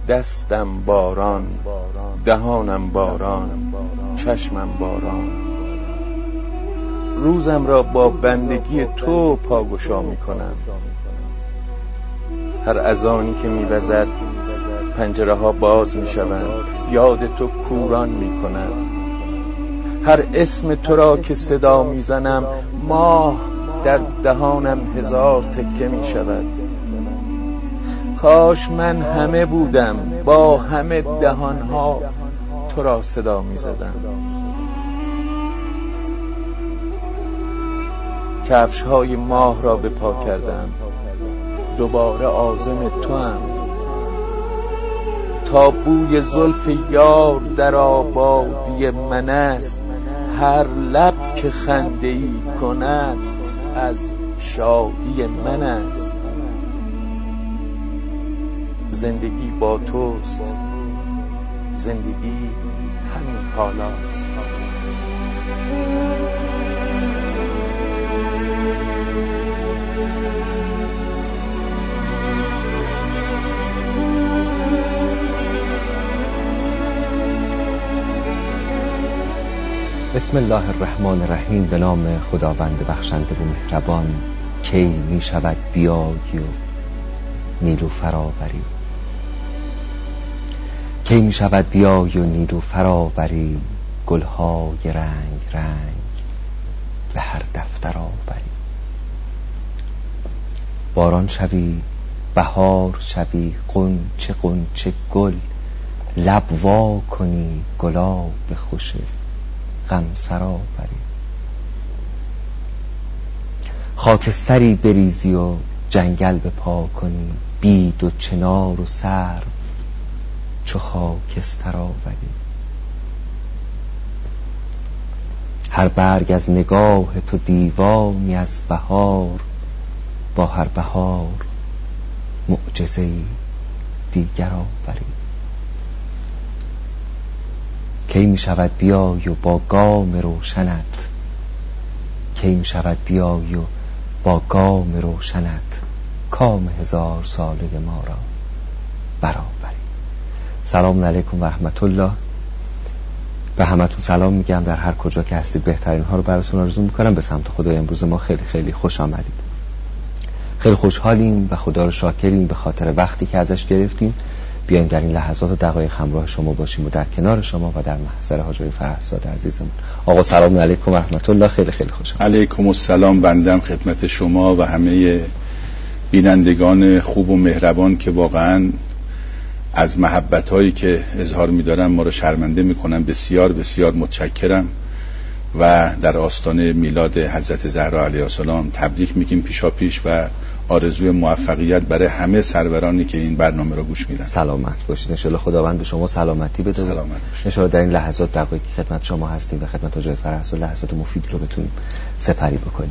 دستم باران، دهانم باران، چشمم باران. روزم را با بندگی تو پاگشا می کنم. هر اذانی که می وزد پنجره ها باز می شوند، یاد تو کوران می کند. هر اسم تو را که صدا می زنم، ماه در دهانم هزار تکه می شود. کاش من همه بودم، با همه دهانها تو را صدا می زدم. کفش‌های ماه را به پا کردم، دوباره عازم تو هم. تا بوی زلف یار در آبادی من است، هر لب که خنده‌ای کند از شادی من است. زندگی با توست، زندگی همین حال است. بسم الله الرحمن الرحیم. به نام خداوند بخشنده و مهربان. کی می شود بیایی و نیلوفر آوری، کی می شود بیایی و نیلوفر آوری، گلهای رنگ رنگ به هر دفتر آوری. باران شوی، بهار شوی، غنچه غنچه گل، لب وا کنی گلاب خوش غم سرا بری. خاکستری بریزی و جنگل به پا کنی، بید و چنار و سرو چو خاکستر آوری. هر برگ از نگاه تو دیوانی از بهار، با هر بهار معجزه‌ای دیگر آوری. کی می شود بیایی و با گام روشنت، کی می شود بیایی و با گام روشنت کام 1000 ساله ما را برآوری. سلام علیکم و رحمت الله. به همتون سلام میگم در هر کجا که هستید. بهترین ها رو براتون آرزو میکنم. به سمت خدای امروز ما خیلی خیلی خوش آمدید. خیلی خوشحالیم و خدا رو شاکریم به خاطر وقتی که ازش گرفتیم بیایم در این لحظات و دقایق همراه شما باشیم و در کنار شما و در محضر حاج آقای فرهزاد عزیزمون. آقا سلام علیکم و رحمت الله. خیلی خیلی خوشم. علیکم السلام. بندم خدمت شما و همه بینندگان خوب و مهربان که واقعا از محبت‌هایی که اظهار می‌دارم ما رو شرمنده می‌کنن. بسیار بسیار متشکرم و در آستانه میلاد حضرت زهرا علیها السلام تبریک میگیم پیشاپیش و آرزوی موفقیت برای همه سرورانی که این برنامه رو گوش میدن. سلامت باشید. ان شاءالله خداوند به شما سلامتی بده. سلامت باشید. ان شاءالله در این لحظات دقایقی خدمت شما هستیم و خدمت حاج فرهزاد لحظات مفیدی رو بتونیم سپری بکنیم.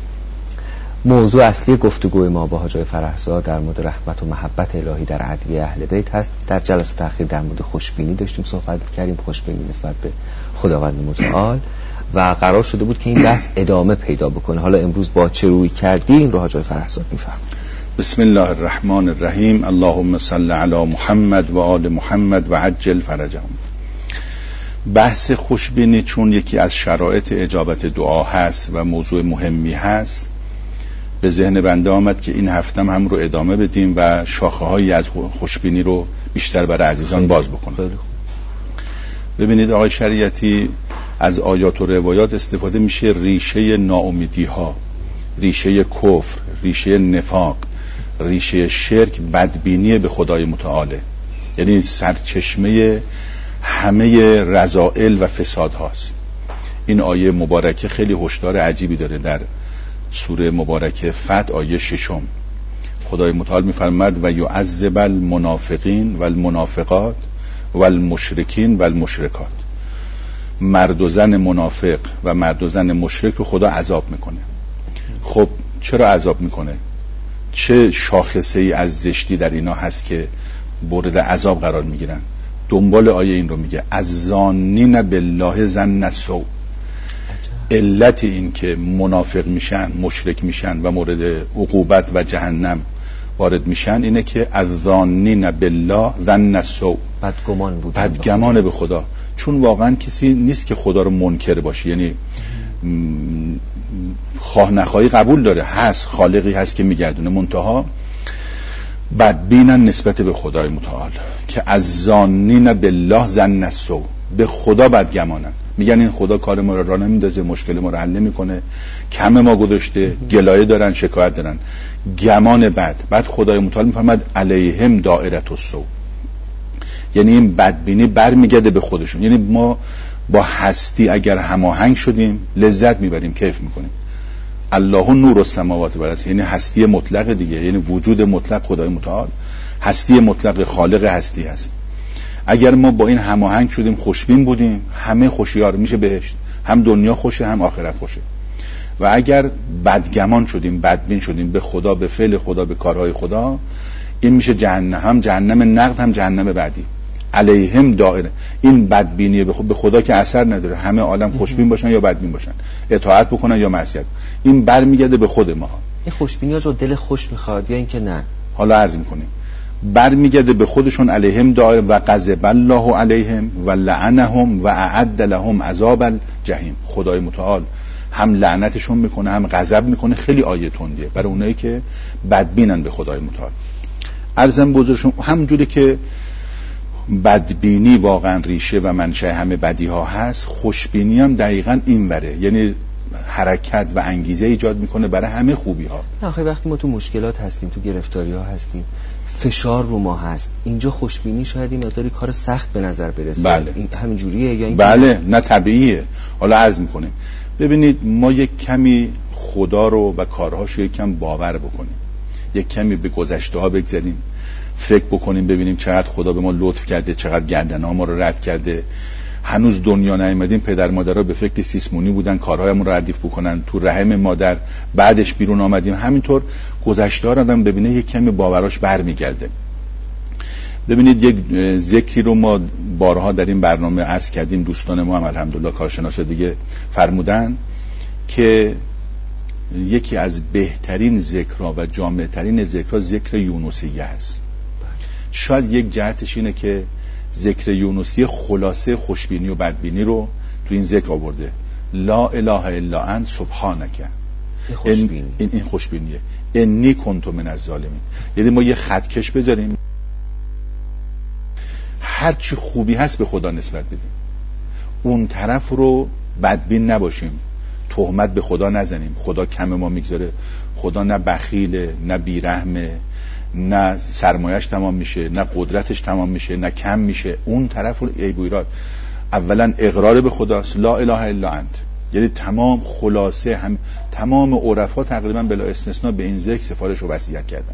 موضوع اصلی گفتگوی ما با حاج فرهزاد در مورد رحمت و محبت الهی در ادعیه اهل بیت هست. در جلسات اخیر در مورد خوشبینی داشتیم صحبت کردیم، خوشبینی نسبت به خداوند متعال، و قرار شده بود که این بحث ادامه پیدا بکنه. حالا امروز با چه روی کردی این رو حاج فرهزاد می‌فرمایید. بسم الله الرحمن الرحیم. اللهم صل علی محمد و آل محمد و عجل فرجهم. بحث خوشبینی چون یکی از شرایط اجابت دعا هست و موضوع مهمی هست، به ذهن بنده آمد که این هفته هم رو ادامه بدیم و شاخه‌هایی از خوشبینی رو بیشتر برای عزیزان باز بکنیم. ببینید آقای شریعتی، از آیات و روایات استفاده میشه ریشه ناامیدی ها، ریشه کفر، ریشه نفاق، ریشه شرک، بدبینی به خدای متعاله. یعنی سرچشمه همه رذائل و فساد هاست. این آیه مبارکه خیلی هشدار عجیبی داره. در سوره مبارکه فتح آیه 6 خدای متعال میفرماد و یعذب المنافقین و المنافقات و المشرکین و المشرکات. مرد و زن منافق و مرد و زن مشرک رو خدا عذاب میکنه. خب چرا عذاب میکنه؟ چه شاخصه ای از زشتی در اینا هست که مورد عذاب قرار میگیرن؟ دنبال آیه این رو میگه الظانین بالله ظن السوء. علت این که منافق میشن، مشرک میشن و مورد عقوبت و جهنم وارد میشن اینه که الظانین بالله ظن السوء، بدگمان بود، بدگمان به خدا. چون واقعا کسی نیست که خدا رو منکر باشه، یعنی خواه نخواهی قبول داره، هست خالقی هست که میگردونه، منتها بدبینن نسبت به خدای متعال که الظانین بالله ظن السوء، به خدا بدگمانن، میگن این خدا کار ما رو راه نمیندازه، مشکل ما رو حل نمیکنه، کم ما گذاشته، گلایه دارن، شکایت دارن، گمان بد. بعد خدای متعال میفرماد علیهم دائره السوء، یعنی این بدبینی برمیگرده به خودشون. یعنی ما با هستی اگر هماهنگ شدیم لذت میبریم، کیف میکنیم. الله نور السماوات والارض، یعنی هستی مطلق دیگه، یعنی وجود مطلق خدای متعال هستی مطلق، خالق هستی هست. اگر ما با این هماهنگ شدیم، خوشبین بودیم، همه خوشیار میشه بهشت، هم دنیا خوشه هم آخرت خوشه. و اگر بدگمان شدیم، بدبین شدیم به خدا، به فعل خدا، به کارهای خدا، این میشه جهنم، هم جهنم نقد هم جهنم بعدی. علیهم دائره، این بدبینی به خدا که اثر نداره، همه عالم خوشبین باشن یا بدبین باشن، اطاعت بکنن یا معصیت، این برمیگرده به خود ما. این خوشبینی ها رو دل خوش میخواد یا اینکه نه؟ حالا عرض میکنیم برمیگرده به خودشون. علیهم دائره و غضب الله علیهم و لعنهم و اعد لهم عذاب الجحیم. خدای متعال هم لعنتشون میکنه هم غضب میکنه. خیلی آیه تندیه برای اونایی که بدبینن به خدای متعال. عرضم بزرگشون همونجوری که بدبینی واقعا ریشه و منشأ همه بدی ها هست، خوشبینی هم دقیقاً این وره، یعنی حرکت و انگیزه ایجاد میکنه برای همه خوبی ها. آخه وقتی ما تو مشکلات هستیم، تو گرفتاری ها هستیم، فشار رو ما هست، اینجا خوشبینی شاید این مقداری کار سخت به نظر برسه. بله. این همین جوریه یا این؟ بله، نه طبیعیه. حالا عرض میکنیم ببینید، ما یک کمی خدا رو و کارهاشو یک کم باور بکنیم، یک کمی به گذشته ها بگذاریم، فکر بکنیم ببینیم چقدر خدا به ما لطف کرده، چقدر گردن‌ها ما رو رد کرده. هنوز دنیا نیومدیم، پدر مادرها به فکر سیسمونی بودن کارهایمون رو ردیف بکنن، تو رحم مادر بعدش بیرون آمدیم. همینطور گذشته ها رو آدم ببینه یک کمی باوراش برمیگرده. ببینید یک ذکری رو ما بارها در این برنامه عرض کردیم، دوستان ما هم الحمدلله کارشناس دیگه فرمودن که یکی از بهترین ذکرها و جامع‌ترین ذکرها ذکر یونسیه است. شاید یک جهتش اینه که ذکر یونسی خلاصه خوشبینی و بدبینی رو تو این ذکر آورده. لا اله الا انت سبحانک. این خوشبینیه. انی کنت من الظالمین. یعنی ما یه خطکش بذاریم، هر چی خوبی هست به خدا نسبت بدیم، اون طرف رو بدبین نباشیم، تهمت به خدا نزنیم، خدا کم ما میگذاره، خدا نه بخیله نه بیرحمه، نه سرمایش تمام میشه، نه قدرتش تمام میشه، نه کم میشه. اون طرف رو عیب و ایراد، اولا اقرار به خداست، لا اله الا انت. یعنی تمام خلاصه تمام عرفا تقریبا بلا استثناء به این ذکر سفارش و وصیت کردن.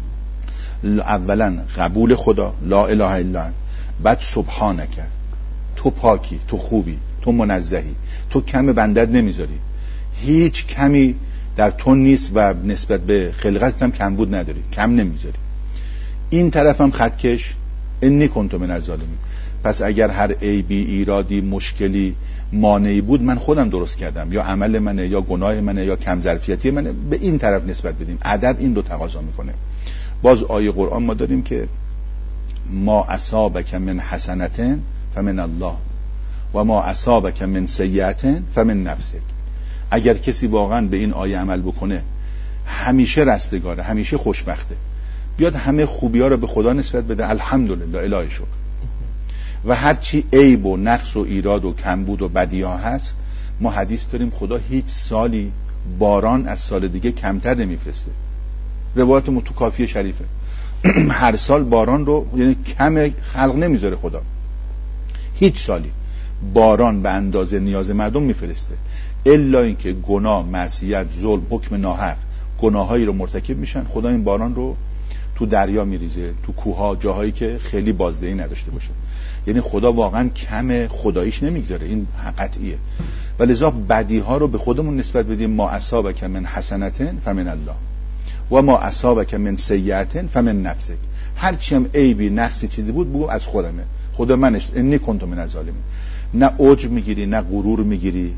اولا قبول خدا، لا اله الا انت، بعد سبحانک، تو پاکی، تو خوبی، تو منزهی، تو کم بندت نمیذاری، هیچ کمی در تو نیست و نسبت به خلقتت هم کم بود نداری، کم نمیذاری. این طرف هم خطکش، انی کنت من الظالمین. پس اگر هر عیبی، ایرادی، مشکلی، مانعی بود من خودم درست کردم، یا عمل منه یا گناه منه یا کم ظرفیتی منه، به این طرف نسبت بدیم. ادب این رو تقاضا میکنه. باز آیه قرآن ما داریم که ما اصابک من حسنة فمن الله و ما اصابک من سیئة فمن نفسک. اگر کسی واقعا به این آیه عمل بکنه همیشه رستگاره، همیشه خوشبخته، بیاد همه خوبی ها رو به خدا نسبت بده، الحمدلله، اله شکر. و هرچی عیب و نقص و ایراد و کمبود و بدی ها هست، ما حدیث داریم خدا هیچ سالی باران از سال دیگه کمتر نمیفرسته. روایت متکافی شریفه. هر سال باران رو، یعنی کم خلق نمیذاره خدا، هیچ سالی باران به اندازه نیاز مردم میفرسته، الا اینکه گناه، معصیت، ظلم، حکم ناحق، گناهایی رو مرتکب میشن، خدا این باران رو تو دریا میریزه، تو کوها، جاهایی که خیلی بازدهی نداشته باشه. یعنی خدا واقعا کم خداییش نمیگذاره، این قطعیه. ولذا بدی ها رو به خودمون نسبت بدیم. ما اصابک من حسنة فمن الله و ما اصابک من سیئة فمن نفسک. هر چی هم عیبی، نقصی، چیزی بود بگو از خودمه، خدا منش، انی کنت من الظالمین. نه عجب میگیری، نه غرور میگیری،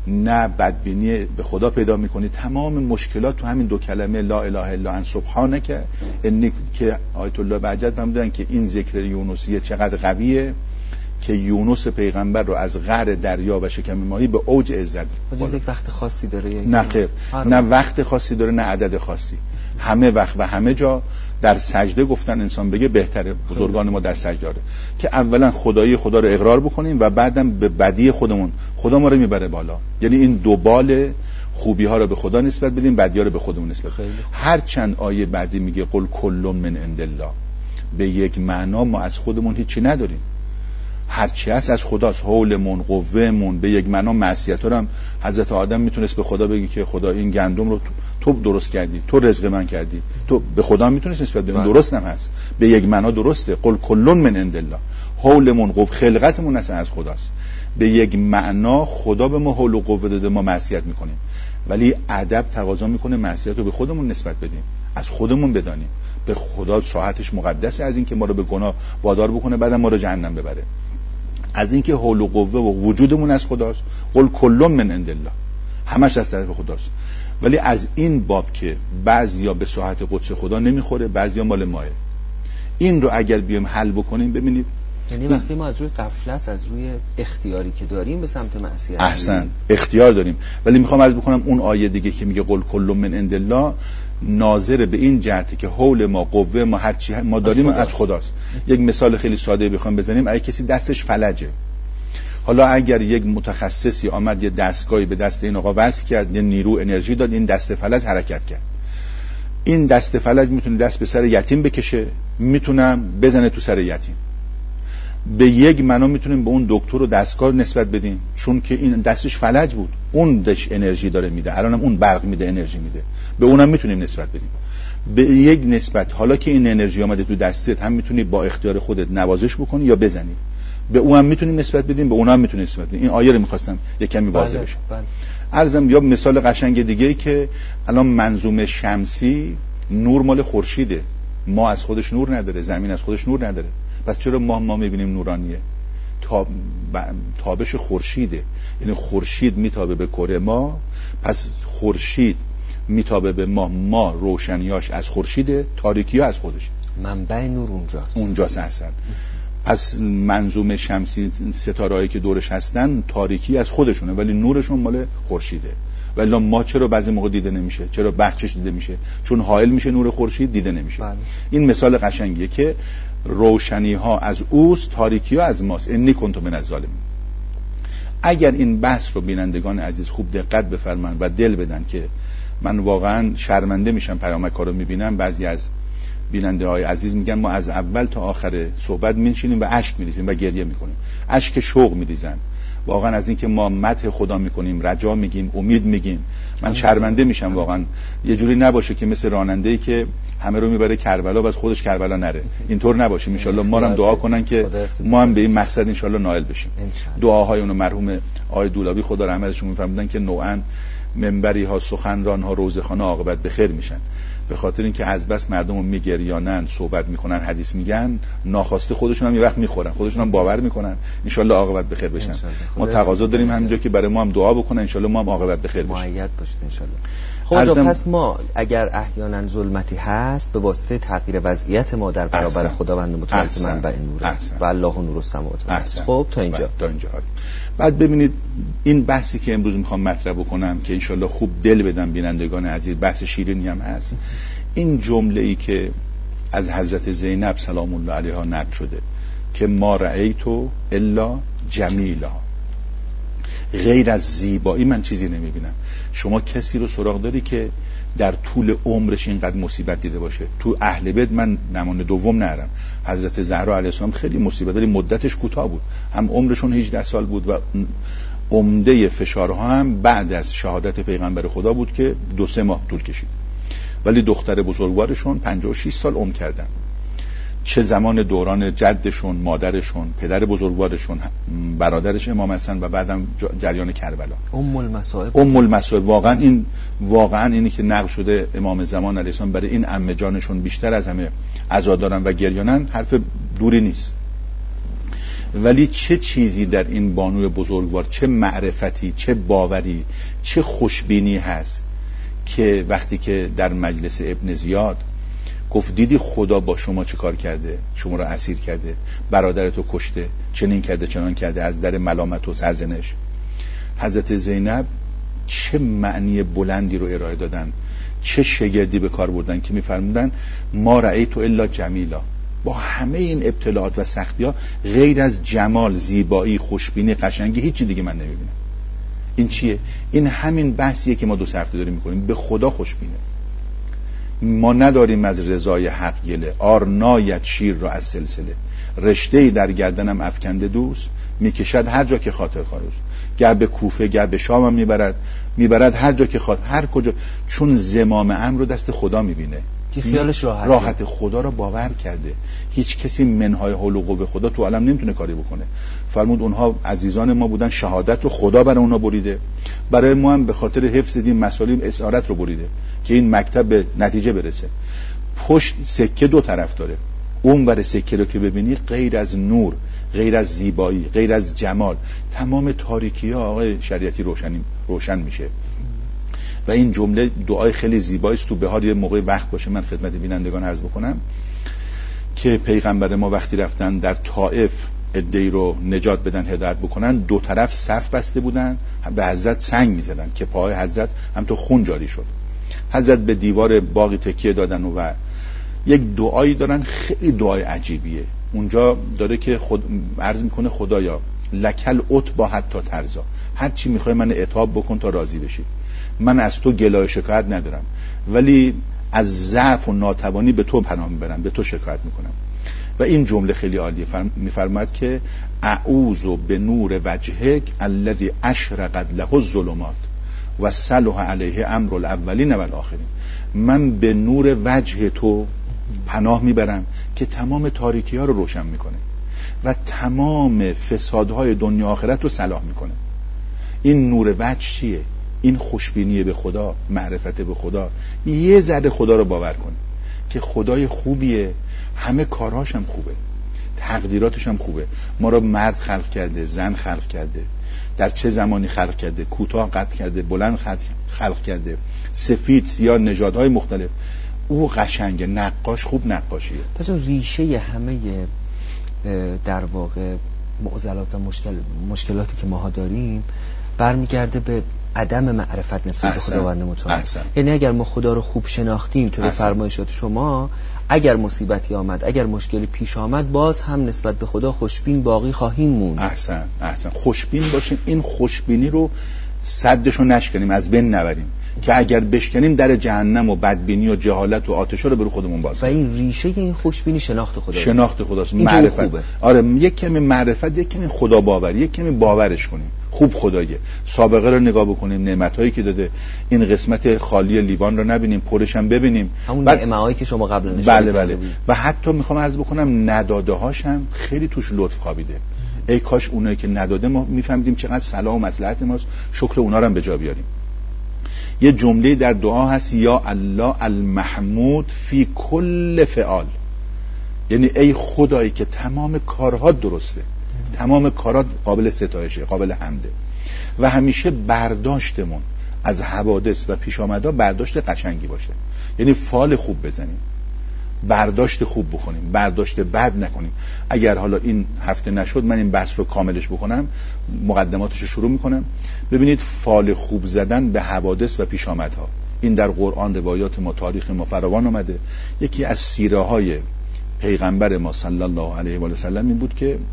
نه بدبینی به خدا پیدا میکنی. تمام مشکلات تو همین 2 کلمه لا اله الا انت سبحانک انی، که آیت الله بهجت فهمیدن که این ذکر یونسیه چقدر قویه که یونس پیغمبر رو از قعر دریا و شکم ماهی به اوج عزت. یک وقت خاصی داره؟ نه خیر، نه وقت خاصی داره، نه عدد خاصی. همه وقت و همه جا در سجده گفتن انسان بگه بهتره. بزرگان ما در سجده داره که اولا خدایی خدا رو اقرار بکنیم و بعدم به بدی خودمون خدا ما رو میبره بالا. یعنی این 2 بال خوبی ها رو به خدا نسبت بدیم، بدی ها رو به خودمون نسبت بدیم. هر چند آیه بعدی میگه قل کل من عند الله، به یک معنا ما از خودمون هیچی نداریم، هرچی هست از خداست. حولمون، قوهمون، به یک معنا معصیت رو هم حضرت آدم میتونست به خدا بگی که خدا این گندم رو تو درست کردی، تو رزق من کردی، تو به خدا میتونست نسبت بدی. درست هم هست، به یک معنا درسته. قل کل من عند الله، حولمون، قوه، خلقتمون اصلا از خداست. به یک معنا خدا به ما حول و قوه داده، ما معصیت میکنیم، ولی ادب تقاضا میکنه معصیت رو به خودمون نسبت بدیم، از خودمون بدانیم. به خدا ساعتش مقدسه از این که ما رو به گناه وادار بکنه بعدم ما رو جهنم ببره. از اینکه حول و قوه و وجودمون از خداست. قل کل من عند الله، همش از طرف خداست. ولی از این باب که بعضیا به ساعت قدس خدا نمیخوره، بعضیا مال ماه. این رو اگر بیایم حل بکنیم، ببینید یعنی وقتی ما از روی غفلت، از روی اختیاری که داریم به سمت معصیت، احسن، اختیار داریم. ولی میخوام عرض بکنم اون آیه دیگه که میگه قل کل من عند الله ناظر به این جهته که حول ما، قوه ما، هر چی ما داریم از خداست. یک مثال خیلی ساده بخوام بزنیم، اگه کسی دستش فلجه، حالا اگر یک متخصصی آمد یه دستگاهی به دست این آقا وصل کرد، یه نیرو انرژی داد، این دست فلج حرکت کرد. این دست فلج میتونه دست به سر یتیم بکشه، میتونم بزنه تو سر یتیم. به یک معنا میتونیم به اون دکتر و دستگاه نسبت بدیم، چون که این دستش فلج بود، اون دش انرژی داره میده، الانم اون برق میده، انرژی میده، به اونم میتونیم نسبت بدیم. به یک نسبت حالا که این انرژی اومده تو دستت، هم میتونی با اختیار خودت نوازش بکنی یا بزنی، به اونم میتونیم نسبت بدیم، به اونم میتونیم نسبت بدیم. این آیه رو میخواستم یک کمی واضح بشه. عرضم یا مثال قشنگ دیگه ای که الان منظومه شمسی، نور مال خورشیده، ما از خودش نور نداره، زمین از خودش نور نداره. پس چرا ما میبینیم نورانیه؟ تابش خورشیده، یعنی خورشید میتابه به کره ما، پس خورشید میتابه به ما روشنیاش از خورشیده، تاریکی‌ها از خودش. منبع نور اونجاست اصلا. پس منظومه شمسی، ستارهایی که دورش هستن تاریکی از خودشونه، ولی نورشون مال خورشیده. ولی ما چرا بعضی موقع دیده نمیشه؟ چرا بخشش دیده میشه؟ چون حائل میشه نور خورشید، دیده نمیشه. این مثال قشنگیه که روشنی ها از اوست، تاریکی ها از ماست. انی کنت من الظالمین. اگر این بحث رو بینندگان عزیز خوب دقت بفرمایند و دل بدن، که من واقعا شرمنده میشم پیامک‌ها رو میبینم، بعضی از بیننده های عزیز میگن ما از اول تا آخر صحبت میشینیم و اشک میریزیم و گریه میکنیم، اشک شوق میریزن واقعا از اینکه ما مدح خدا میکنیم، رجا میگیم، امید میگیم. من شرمنده میشم واقعا. یه جوری نباشه که مثل راننده‌ای که همه رو میبره کربلا بس خودش کربلا نره، اینطور نباشه. ان شاءالله ما هم دعا کنن که ما هم به این مقصد ان شاءالله نائل بشیم. دعاهای اون مرحوم آقای دولابی خدا رحمتشون میفرمودن که نوعاً منبری ها، سخنران ها، روزخانه عاقبت به خیر میشن، به خاطر اینکه از بس مردم رو میگریانن، صحبت میکنن، حدیث میگن، ناخواسته خودشون هم یه وقت میخورن، خودشون هم باور میکنن ان شاءالله عاقبت به خیر بشن. ما تقاضا داریم همینجا که برای ما هم دعا بکنن، ان شاءالله ما هم عاقبت به خیر بشیم. مؤید باشید ان شاءالله. خب پس ما اگر احیانا ظلمتی هست، به واسطه تغییر وضعیت ما در برابر خداوند متعال منبع نور و الله نور السماوات و الارض. خب تا اینجا بعد ببینید این بحثی که امروز میخوام مطرح بکنم که انشالله خوب دل بدم بینندگان عزیز، بحث شیرینی هم هست. این جمله‌ای که از حضرت زینب سلام الله علیها نقل شده که ما رأیتو الا جمیلا، غیر از زیبایی من چیزی نمیبینم. شما کسی رو سراغ داری که در طول عمرش اینقدر مصیبت دیده باشه؟ تو اهل بیت من نمونه دوم نرم، حضرت زهرا علیه السلام خیلی مصیبت، ولی مدتش کوتاه بود، هم عمرشون 18 سال بود و عمده فشارها هم بعد از شهادت پیغمبر خدا بود که 2-3 ماه طول کشید. ولی دختر بزرگوارشون 56 سال عمر کردن، چه زمان دوران جدشون، مادرشون، پدر بزرگوارشون، برادرش امام حسن و بعدم جریان کربلا. ام المصائب. واقعا اینی که نقل شده امام زمان علیه السلام برای این عمه جانشون بیشتر از همه عزا دارن و گریانن، حرف دوری نیست. ولی چه چیزی در این بانوی بزرگوار، چه معرفتی، چه باوری، چه خوشبینی هست که وقتی که در مجلس ابن زیاد گفت دیدی خدا با شما چه کار کرده، شما را اسیر کرده، برادرتو کشته، چنین کرده چنان کرده، از در ملامت و سرزنش. حضرت زینب چه معنی بلندی رو ارائه دادن، چه شگردی به کار بردن که میفرمودن ما رأیت الا جمیلا، با همه این ابتلاعات و سختی ها غیر از جمال، زیبایی، خوشبینی، قشنگی هیچی دیگه من نمیبینم. این چیه؟ این همین بحثیه که ما 2 هفته داریم میکنیم. به خدا خوشبینه. ما نداریم از رضای حق گله، آرنایت شیر را از سلسله، رشته‌ای در گردنم افکنده دوست، میکشد هر جا که خاطر خواهد. گه به کوفه گه به شام هم میبرد هر جا که خواهد، هر کجا، چون زمام امر رو دست خدا میبینه که خیالش راحت خدا رو باور کرده. هیچ کسی منهای حول و قوه خدا تو عالم نمیتونه کاری بکنه. فرمود اونها عزیزان ما بودن، شهادت رو خدا برای اونها بریده، برای ما هم به خاطر حفظ دین مسائل اسارت رو بریده که این مکتب به نتیجه برسه. پشت سکه 2 طرف داره. اون بر سکه رو که ببینی غیر از نور، غیر از زیبایی، غیر از جمال، تمام تاریکی ها آقای شریعتی روشن میشه. و این جمله دعای خیلی زیبایی است. تو بهار یه موقع وقت باشه من خدمت بینندگان عرض بکنم که پیغمبر ما وقتی رفتن در طائف عده‌ای رو نجات بدن، هدایت بکنن، 2 طرف صف بسته بودن، به حضرت سنگ می‌زدن که پای حضرت هم تو خون جاری شد. حضرت به دیوار باقی تکیه دادن و یک دعایی دارن، خیلی دعای عجیبیه. اونجا داره که عرض میکنه خدایا لکل عتبا حتی ترضا، هر چی میخوای من عتاب بکن تا راضی بشی. من از تو گلای شکایت ندارم، ولی از ضعف و ناتوانی به تو پناه میبرم، به تو شکایت میکنم. و این جمله خیلی عالیه. میفرماید که اعوذ بنور وجهک الذی اشرقت له الظلمات و صلح علیه امر الاولین و الاخرین. من به نور وجه تو پناه میبرم که تمام تاریکی ها رو روشن میکنه و تمام فسادهای دنیا آخرت رو صلاح میکنه. این نور وجه چیه؟ این خوشبینی به خدا، معرفت به خدا. یه ذره خدا رو باور کنه که خدای خوبیه، همه کارهاش هم خوبه، تقدیراتش هم خوبه. ما رو مرد خلق کرده، زن خلق کرده، در چه زمانی خلق کرده، کوتاه قد کرده، بلند خلق کرده، سفید، سیاه، نژادهای مختلف. او قشنگه، نقاش خوب نقاشیه. پس اون ریشه همه در واقع معضلات و مشکلاتی که ماها داریم برمیگرده به عدم معرفت نسبت به خداوند متعال. یعنی اگر ما خدا رو خوب شناختیم که به فرمایشات شما، اگر مصیبتی آمد، اگر مشکلی پیش آمد، باز هم نسبت به خدا خوشبین باقی خواهیم موند. احسن خوشبین باشیم. این خوشبینی رو سدشو نشکنیم، از بین نبریم که اگر بشکنیم در جهنم و بدبینی و جهالت و آتش رو برو خودمون باز. و این ریشه این خوشبینی شناخت خدا، شناخت خداست، معرفت. آره، یک کمی معرفت، یک کمی خدا باوری، یک کمی باورش کنیم خوب خداییه. سابقه رو نگاه بکنیم، نعمتایی که داده، این قسمت خالی لیوان رو نبینیم، پرش هم ببینیم، همون نعمتایی که شما قبلا نشون بله. و حتی میخوام عرض بکنم نداده هاش هم خیلی توش لطف خوابیده. ای کاش اونایی که نداده ما میفهمیدیم چقدر صلاح و مصلحت ماست، شکر اونا رو هم به جا بیاریم. یه جمله در دعا هست، یا الله المحمود فی کل فعال، یعنی ای خدایی که تمام کارها درسته، تمام کارات قابل ستایشه، قابل حمده، و همیشه برداشتمون از حوادث و پیش آمدها برداشت قشنگی باشه. یعنی فال خوب بزنیم، برداشت خوب بکنیم، برداشت بد نکنیم. اگر حالا این هفته نشد من این بحث رو کاملش بکنم، مقدماتش رو شروع میکنم. ببینید، فال خوب زدن به حوادث و پیش آمدها، این در قرآن، روایات ما، تاریخ ما فراوان آمده. یکی از سیره های پیغمبر ما صلی الله علیه و سلم این بود که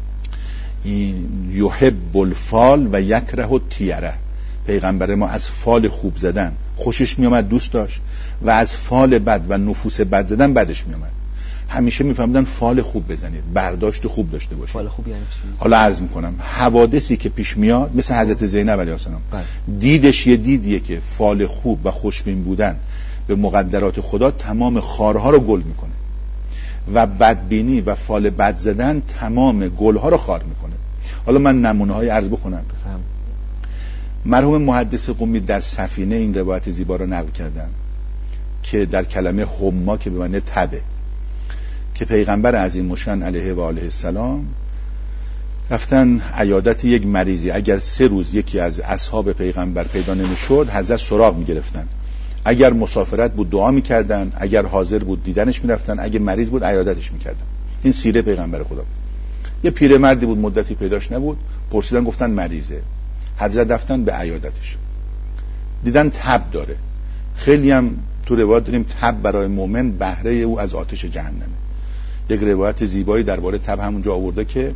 یحب الفال و یکره الطیره. پیغمبر ما از فال خوب زدن خوشش میامد، دوست داشت، و از فال بد و نفوس بد زدن بدش میامد. همیشه میفهمیدن فال خوب بزنید، برداشت خوب داشته باشید. فال خوب یعنی چی؟ حالا عرض میکنم، حوادثی که پیش میاد مثل حضرت زینب علیه السلام، دیدش یه دیدیه که فال خوب و خوشبین بودن به مقدرات خدا تمام خارها رو گل میکنه و بدبینی و فال بد زدن تمام گلها رو خار میکنه. حالا من نمونه های عرض بکنم. مرحوم محدث قمی در سفینه این روایت زیبا رو نقل کردن که در کلمه حما که به معنی تبه، که پیغمبر عظیم مشن علیه و آله السلام رفتن عیادت یک مریضی. اگر 3 روز یکی از اصحاب پیغمبر پیدا نمیشد حضرت سراغ میگرفتن. اگر مسافرت بود دعا میکردن، اگر حاضر بود دیدنش میرفتن، اگر مریض بود عیادتش میکردن. این سیره پیغمبر خدا. یه پیرمردی بود مدتی پیداش نبود، پرسیدن گفتن مریضه. حضرت رفتن به عیادتش، دیدن تب داره. خیلی هم تو روایت داریم تب برای مؤمن بهره او از آتش جهنمه. یک روایت زیبایی درباره تب همونجا آورده که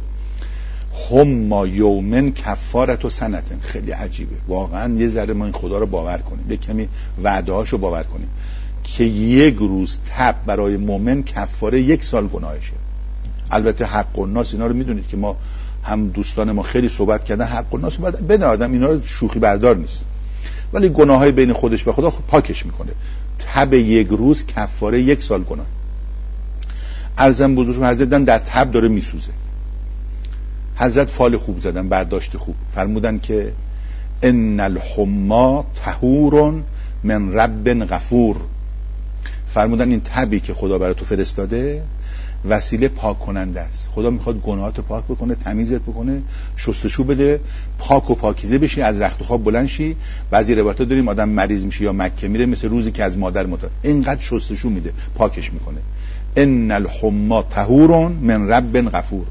هم یومن کفارت و سنتن. خیلی عجیبه واقعا. یه ذره ما این خدا رو باور کنیم، یک کمی وعده‌هاشو باور کنیم که یک روز تب برای مؤمن کفاره 1 سال گناهشه. البته حق الناس اینا رو میدونید که ما هم دوستان ما خیلی صحبت کردن، حق الناس بده آدم اینا رو شوخی بردار نیست، ولی گناههای بین خودش و خدا پاکش میکنه. تب 1 روز کفاره 1 سال گناه. عرضم بزرگم حضرت در تب داره میسوزه. حضرت فال خوب زدن، برداشت خوب، فرمودن که ان الحما طهور من رب غفور. فرمودن این تبی که خدا برای تو فرستاده وسیله پاک کننده است. خدا میخواد گناهاتو پاک بکنه، تمیزت بکنه، شستشو بده، پاک و پاکیزه بشی، از رخت و خواب بلند شی. بعضی روایتا داریم آدم مریض میشه یا مکه میره مثل روزی که از مادر اینقدر شستشو میده، پاکش میکنه. ان الحما طهور من رب غفور.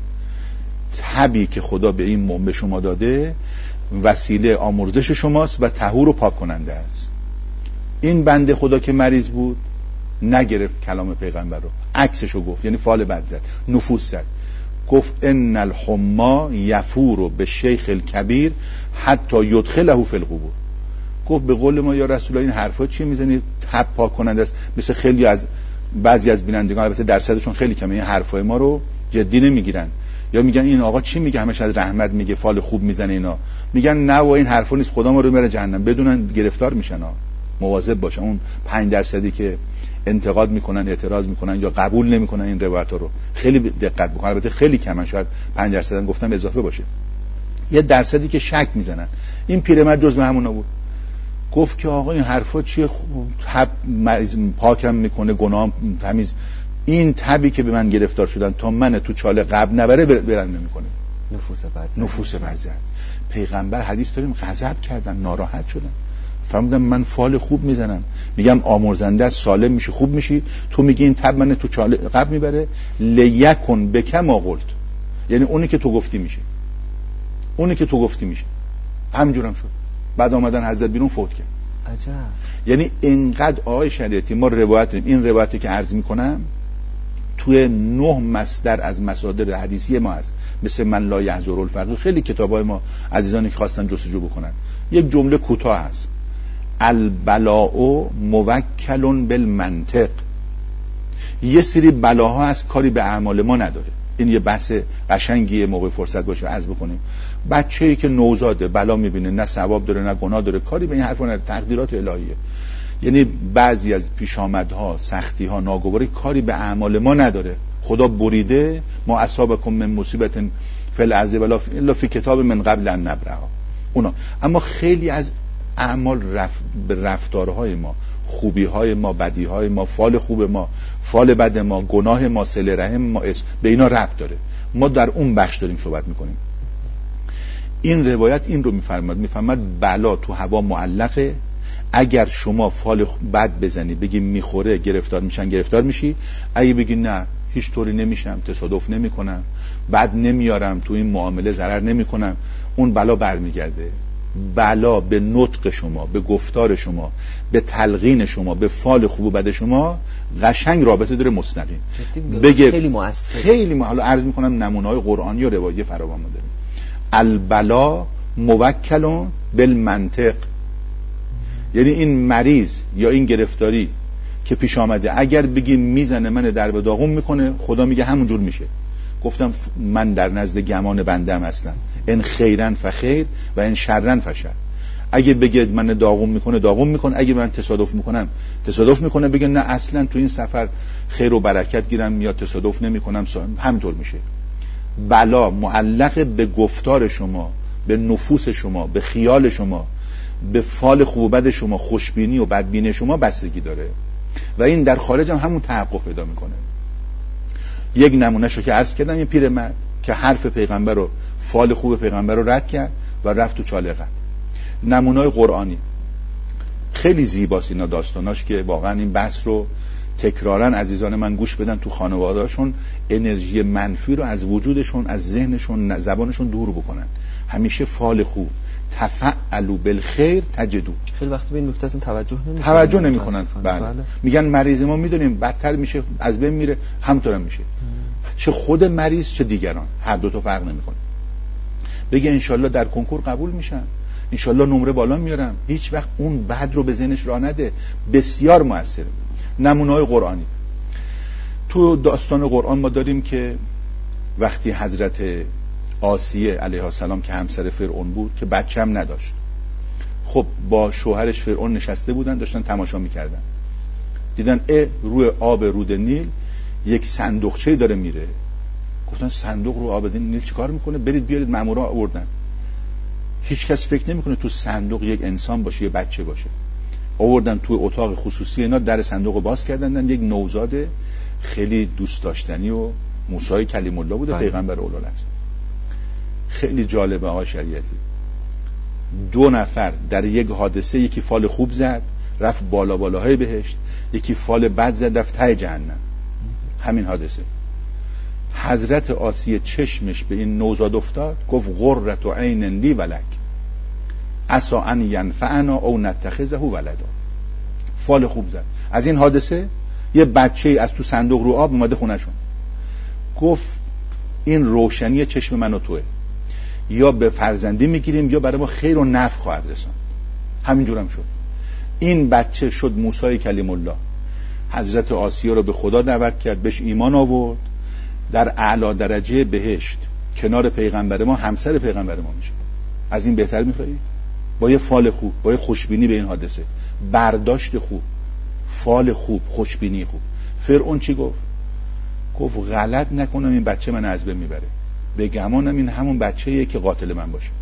تبی که خدا به این مومن به شما داده وسیله آمرزش شماست و طهور و پاک کننده است. این بنده خدا که مریض بود نگرفت کلام پیغمبر رو، عکسشو گفت، یعنی فال بد زد، نفوس زد. گفت ان الحما یفور به شیخ الکبیر حتی یدخله فی القبور. گفت به قول ما یا رسول الله این حرفا چی میزنی؟ تب پاک کننده است. مثل خیلی از بعضی از بینندگان، البته درصدشون خیلی کمه، این حرفای ما رو جدی نمیگیرن یا میگن این آقا چی میگه، همش از رحمت میگه، فال خوب میزنه. اینا میگن نه و این حرفا نیست، خدا ما رو میبره جهنم. بدونن گرفتار میشن. مواظب باشن. اون 5% که انتقاد میکنن، اعتراض میکنن یا قبول نمیکنن این روایت‌ها رو خیلی دقت بکنن. البته خیلی کمن، شاید 5% هم گفتم اضافه باشه. 1% که شک میزنن. این پیرمرد جزء همونا بود. گفت که آقا این حرفا چیه؟ مریض پاکم میکنه، گناهم تمیز. این تبی که به من گرفتار شدن تا من تو چاله قبل نبره برن نمیکنه. نفوس بد زد. پیغمبر حدیث داریم غضب کردن، ناراحت شدن. فرمودن من فال خوب میزنم، میگم آمرزنده است، سالم میشی، خوب میشی، تو میگی این تب من تو چاله قبل میبره. لیکن بکم آقلت، یعنی اونی که تو گفتی میشه، اونی که تو گفتی میشه. همینجورم شد. بعد آمدن حضرت بیرون فوت کرد. عجب. یعنی اینقدر آقای شریعتی ما روایت داریم. این روایتی که عرض میکنم توی 9 مصدر از مصادر حدیثی ما هست، مثل من لا یحضر الفقیه. خیلی کتابای ما عزیزانی که خواستن جستجو بکنن، یک جمله کوتاه هست: البلاء موکل بالمنطق. یه سری بلاها از کاری به اعمال ما نداره. این یه بحث قشنگیه، موقع فرصت باشه عرض بکنیم. بچه‌ای که نوزاده بلا میبینه، نه ثواب داره نه گناه داره، کاری به این حرفا نداره، تقدیرات الهیه. یعنی بعضی از پیشامدها، سختی‌ها، ناگواری کاری به اعمال ما نداره. خدا بریده ما اصابکم من مصیبت فی الارض الا فی کتاب من قبل ان نبرها اونا. اما خیلی از اعمال به رفتارهای ما، خوبی‌های ما، بدی‌های ما، فال خوب ما، فال بد ما، گناه ما، صله رحم ما، به اینا ربط داره. ما در اون بخش داریم صحبت میکنیم. این روایت این رو میفرماد بلا تو هوا معلقه. اگر شما فال بد بزنی بگی میخوره گرفتار میشن، گرفتار میشی. اگه بگی نه هیچ طوری نمیشم، تصادف نمیکنم، بد نمیارم، تو این معامله ضرر نمیکنم، اون بلا برمیگرده. بلا به نطق شما، به گفتار شما، به تلقین شما، به فال خوب و بد شما قشنگ رابطه داره، مستقیم. بگه خیلی مؤثر. خیلی حالا عرض میکنم نمونه‌های قرآنی و روایی فراوان داریم. البلا موکل بالمنطق. یعنی این مریض یا این گرفتاری که پیش آمده اگر بگی میزنه من در به داغون میکنه، خدا میگه همونجور میشه. گفتم من در نزد گمان بندم هستم، ان خیرن فخیر و ان شرن فشر. اگه بگه من داغون میکنه داغون میکنه، اگه من تصادف میکنم تصادف میکنه، بگه نه اصلا تو این سفر خیر و برکت گیرم یا تصادف نمیکنم، همینطور میشه. بلا معلق به گفتار شما، به نفوس شما، به خیال شما، به فال خوب و بد شما، خوشبینی و بدبینی شما بستگی داره و این در خارج هم همون تحقق پیدا میکنه. یک نمونهشو که عرض کردم، این پیرمرد که حرف پیغمبر رو، فال خوب پیغمبر رو رد کرد و رفت تو چاله قلب. نمونه‌های قرآنی خیلی زیباست اینا داستاناش که واقعا این بحث رو تکرارا عزیزان من گوش بدن، تو خانواده‌هاشون انرژی منفی رو از وجودشون، از ذهنشون، زبانشون دور بکنن. همیشه فال خوب، تفعلوا بالخیر تجدوا. خیلی وقت به این نکته اصلا توجه نمی‌کنن. بله. میگن مریض ما میدونیم بدتر میشه، از بین میره، همونطورم میشه. چه خود مریض چه دیگران، هر دو تا فرق نمیکنه. بگه انشالله در کنکور قبول میشن، انشالله نمره بالا میارم، هیچ وقت اون بد رو به ذهنش راه نده. بسیار موثره. نمونه‌های قرآنی تو داستان قرآن ما داریم که وقتی حضرت آسیه علیه السلام که همسر فرعون بود که بچه هم نداشت، خب با شوهرش فرعون نشسته بودن داشتن تماشا میکردن، دیدن روی آب رود نیل یک صندوقچه داره میره. گفتن صندوق رو آب نیل چیکار میکنه؟ برید بیارید. مامورا آوردن. هیچ کس فکر نمیکنه تو صندوق یک انسان باشه، یه بچه باشه. آوردن تو اتاق خصوصی اینا، در صندوق رو باز کردن، یک نوزاد خیلی دوست داشتنی و موسی کلیم الله بوده، پیغمبر اولوالعزم. خیلی جالبه آقای شریعتی، 2 نفر در یک حادثه، یکی فال خوب زد رفت بالاهای بهشت، یکی فال بد زد رفت ته جهنم. همین حادثه. حضرت آسیه چشمش به این نوزاد افتاد، گفت قرة عین لی ولک عسى ان ینفعنا او نتخذه ولدا. فال خوب زد. از این حادثه یه بچه از تو صندوق رو آب اومده خونه‌شون، گفت این روشنی چشم من و توئه، یا به فرزندی میگیریم یا برای ما خیر و نفع خواهد رساند. همینجور هم شد. این بچه شد موسی کلیم الله. حضرت آسیه رو به خدا دعوت کرد، بهش ایمان آورد، در اعلی درجه بهشت کنار پیغمبر ما، همسر پیغمبر ما میشه. از این بهتر میخوایی؟ با یه فال خوب، با یه خوشبینی به این حادثه، برداشت خوب، فال خوب، خوشبینی خوب. فرعون چی گفت؟ گفت غلط نکنم این بچه من از بین میبره، به گمانم این همون بچه‌ایه که قاتل من باشه.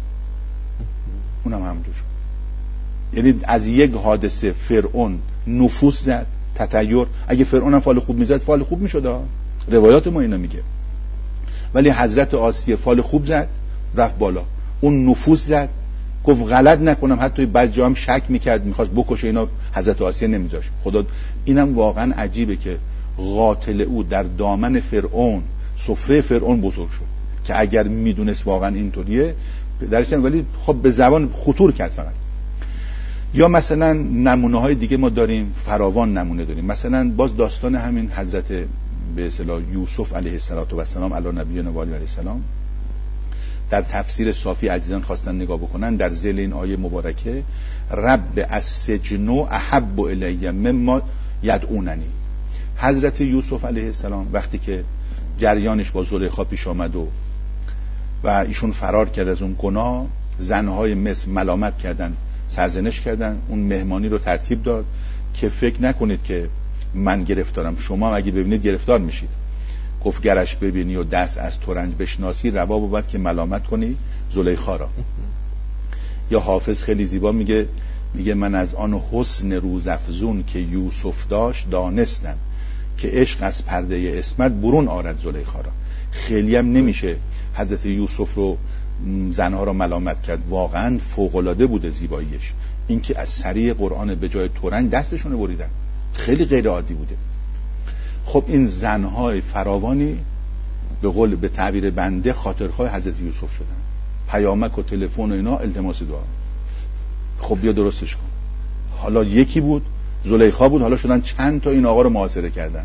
اونم همونجور شد. یعنی از یک حادثه فرعون نفوذ زد، تطیر. اگه فرعون هم فال خوب میزد فال خوب میشد، روایات ما اینا میگه. ولی حضرت آسیه فال خوب زد رفت بالا، اون نفوذ زد، گفت غلط نکنم. حتی بعضی جا هم شک میکرد، میخواست بکشه اینا، حضرت آسیه نمیذاشت. خدا اینم واقعا عجیبه که قاتل او در دامن فرعون، سفره فرعون بزرگ شد که اگر میدونست واقعا اینطوریه پدرش، ولی خب به زبان خطور کرد فقط. یا مثلا نمونه های دیگه ما داریم، فراوان نمونه داریم. مثلا باز داستان همین حضرت به اصطلاح یوسف علیه السلام علی نبینا و علیه السلام، در تفسیر صافی عزیزان خواستن نگاه بکنن، در ذیل این آیه مبارکه رب السجن احب الی مما یدعوننی. حضرت یوسف علیه السلام وقتی که جریانش با زلیخا پیش آمد و ایشون فرار کرد از اون گناه، زنهای مصر ملامت کردن، سرزنش کردن، اون مهمانی رو ترتیب داد که فکر نکنید که من گرفتارم، شما اگه ببینید گرفتار میشید. گفت گرش ببینی و دست از ترنج بشناسی، روا بود که ملامت کنی زلیخا را. یا حافظ خیلی زیبا میگه من از آن حسن روزافزون که یوسف داشت دانستم که عشق از پرده عصمت برون آرد زلیخا را. خیلی هم نمیشه حضرت یوسف رو، زنها رو ملامت کرد، واقعا فوق‌العاده بوده زیباییش. این که از سری قرآن به جای ترنج دستشون بریدن، خیلی غیر عادی بوده. خب این زنهای فراوانی به تعبیر بنده خاطرخواه حضرت یوسف شدن، پیامک و تلفن و اینا التماس دعا. خب بیا درستش کن. حالا یکی بود زلیخا بود، حالا شدن چند تا این آقا رو محاصره کردن.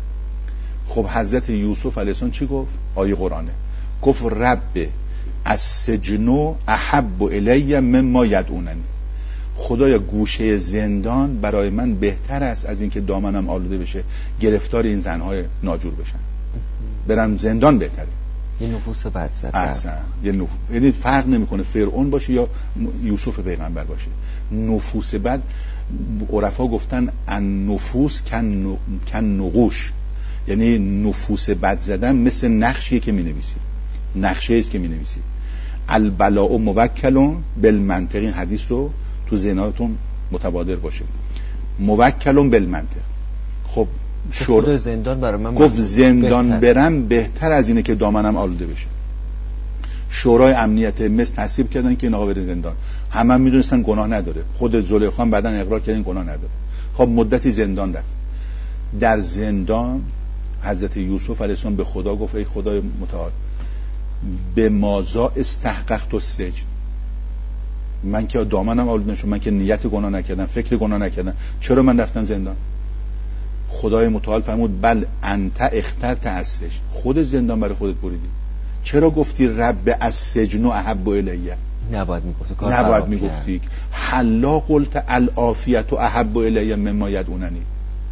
خب حضرت یوسف علیه السلام چی گفت؟ آیه قرآنه، گفت رب السجن احب الی مما یدعوننی. خدایا گوشه زندان برای من بهتر است از اینکه دامنم آلوده بشه، گرفتار این زنهای ناجور بشن، برم زندان بهتره. یه نفوس بد زد اصلا یعنی فرق نمیکنه فرعون باشه یا یوسف پیغمبر باشه. نفوس بد، عرفا گفتن ان نفوس کن نقوش، یعنی نفوس بد زدن مثل نقشیه که مینویسی، نقشه است که مینویسی. البلاء موکل بالمنطق، این حدیث رو تو ذهناتون متبادر باشه، موکل بالمنطق. خب خود زندان برای من گفت زندان برم بهتر از اینه که دامنم آلوده بشه. شورای امنیت مصر تصویب کردن که این آقا بره زندان. همه میدونستن گناه نداره. خود زلیخا هم بعدن اقرار کردن گناه نداره. خب مدتی زندان رفت. در زندان حضرت یوسف علیه السلام به خدا گفت ای خدای متعال به مازا استحققت السجن، من که دامنم آلوده نشد، من که نیت گناه نکردم، فکر گناه نکردم، چرا من رفتم زندان؟ خدای متعال فرمود بل انت اخترت السجن، خود زندان برای خودت بریدی. چرا گفتی رب السجن احب الیه؟ نباید میگفتی، نباید میگفتی حلا قلت العافیت احب الیه مما یدعوننی.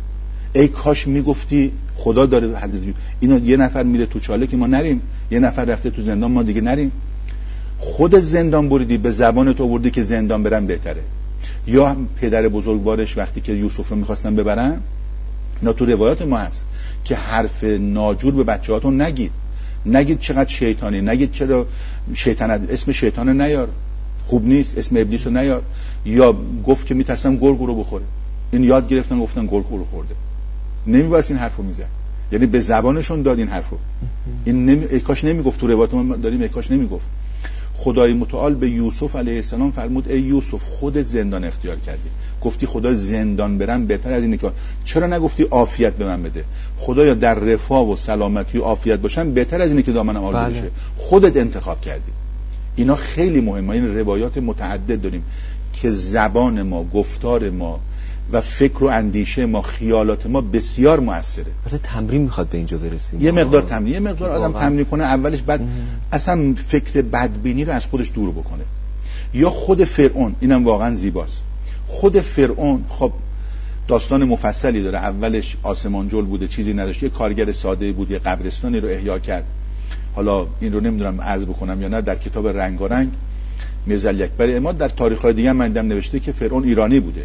ای کاش میگفتی خدا داره حضرت اینو یه نفر میره تو چاله که ما نریم، یه نفر رفته تو زندان ما دیگه نریم. خود زندان بریدی، به زبان تو آوردی که زندان برم بهتره. یا پدر بزرگوارش وقتی که یوسف رو میخواستن ببرن، اینا تو روایات ما هست که حرف ناجور به بچه‌هاتون نگید چقدر شیطانی، نگید چرا شیطان، اسم شیطان نیار، خوب نیست، اسم ابلیس رو نیار. یا گفت که میترسم گرگ رو بخوره، این یاد گرفتن گفتن گرگ رو خورده، نمی‌باید این حرفو میزد، یعنی به زبانشون داد این حرفو. این ای کاش نمیگفت، تو روایات ما داریم ای کاش نمیگفت. خدای متعال به یوسف علیه السلام فرمود ای یوسف خود زندان اختیار کردی، گفتی خدا زندان برم بهتر از اینه که چرا نگفتی عافیت به من بده؟ خدایا در رفاه و سلامتی و عافیت باشم بهتر از اینه که دامنم آلوده بشه. خودت انتخاب کردی. اینا خیلی مهمه. این روایات متعدد داریم که زبان ما، گفتار ما و فکر و اندیشه ما، خیالات ما بسیار موثره. البته تمرین میخواد به اینجا برسیم. یه مقدار تمرین، یه مقدار آدم تمرین کنه اولش، بعد اصلا فکر بدبینی رو از خودش دور بکنه. یا خود فرعون، اینم واقعا زیباست. خود فرعون خب داستان مفصلی داره. اولش آسمان جل بوده، چیزی نداشت، یه کارگر ساده بود، یه قبرستانی رو احیا کرد. حالا این رو نمیدونم عرض بکنم یا نه، در کتاب رنگارنگ میرزا اکبر اماد در تاریخ‌های دیگه من دیدم نوشته که فرعون ایرانی بوده.